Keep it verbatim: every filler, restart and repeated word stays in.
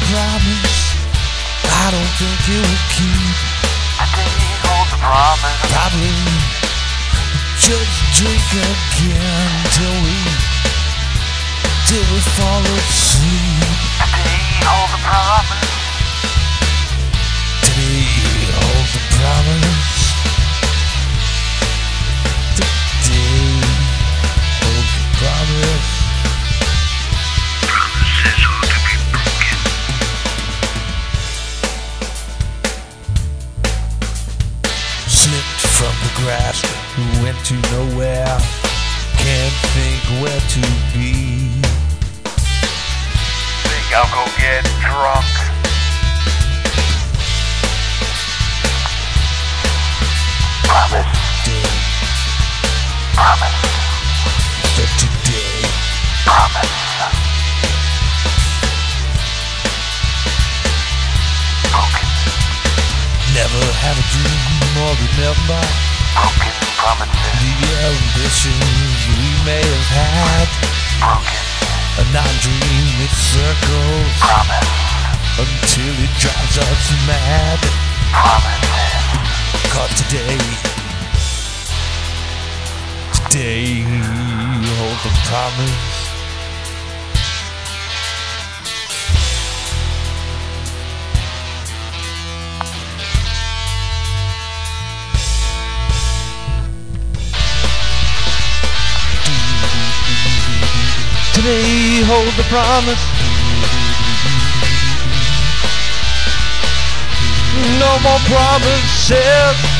promise. I don't think it will keep. Today hold the promise. Probably just drink again till we till we fall asleep. Today hold the promise. Today hold the promise. Today hold the promise. Promises are to be broken. Slipped from the grass, went to nowhere. Can't think where to be. Think I'll go get drunk. Promise. Day Promise. for today. Promise. Broken. Never have a dream or remember Broken promises. the ambitions we may have had. Broken. A non-dream, it circles Promise. until it drives us mad. Promises. Cause today, today, hold the promise. Today, hold the promise. No more promises.